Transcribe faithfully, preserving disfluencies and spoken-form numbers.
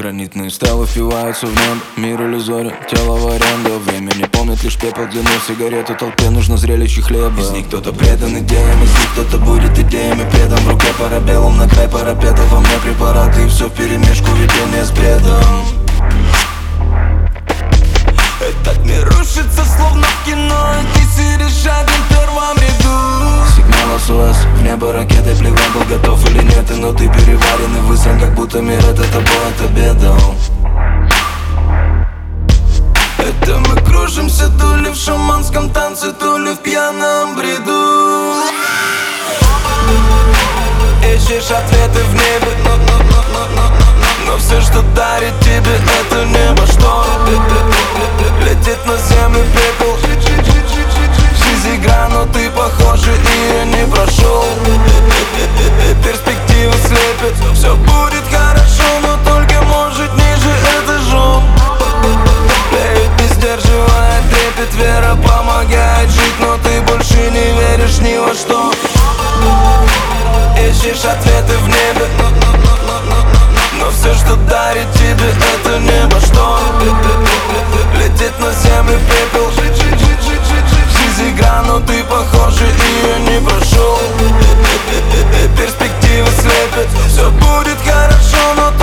Гранитные стрелы впиваются в небо. Мир иллюзорен, тело в аренду. Время не помнит лишь пепел, длину сигарету. Толпе нужно зрелище хлеба. Из них кто-то предан идеям, из них кто-то будет идеями предан. В руке парабеллум, на край парапета. Во мне препараты и все вперемешку, видение с бредом. Этот мир рушится, словно в кино, и ты сидишь один в первом ряду. Сигнал СОС, в небо ракетой плевать, был готов или нет. И но ты переварен и высран, как будто мир это тобой отобедал. Это мы кружимся то ли в шаманском танце, то ли в пьяном бреду. Ищешь ответы в небе, но, но, но, но, но, но, но все, что дарит тебе это небо, что летит на землю пепел. Жизнь игра, но ты, похоже, ее не прошел. Перспективы слепят, все будет хорошо, но только может ниже этажом. Плеют, не сдерживая трепет, вера помогает жить, но ты больше не веришь ни во что. Ищешь ответы в небе, но, но, но, но, но, но, но все, что дарит тебе это небо, что летит на землю пепел. Жизнь игра, но ты, похоже, ее не прошел. Перспективы слепят, все будет хорошо, но